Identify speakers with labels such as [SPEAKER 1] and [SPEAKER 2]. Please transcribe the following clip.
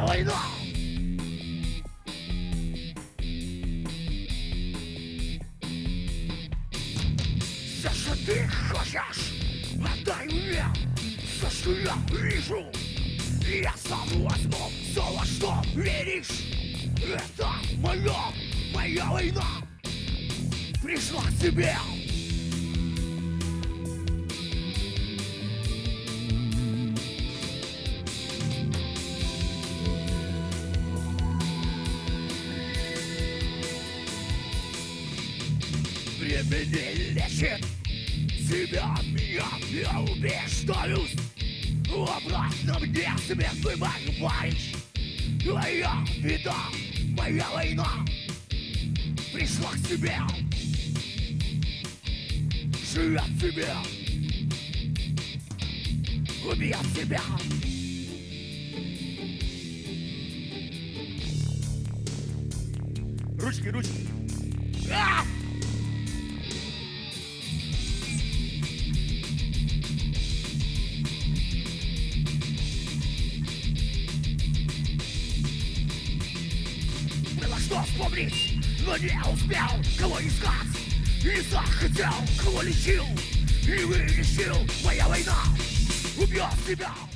[SPEAKER 1] война. Все, что ты хочешь, отдай мне. Все, что я вижу, я сам возьму. Все, во что веришь, это моя война. Пришла к тебе. Время не лечит тебя, я убеждаюсь. В обратном мне смертный мой парень. Твоя беда, моя война пришла к тебе. Живет тебя, убьет тебя. Ручки, ручки. Было что вспомнить, но не успел. Кого искать и захотел. Кого лечил и вылечил. Моя война убьет тебя.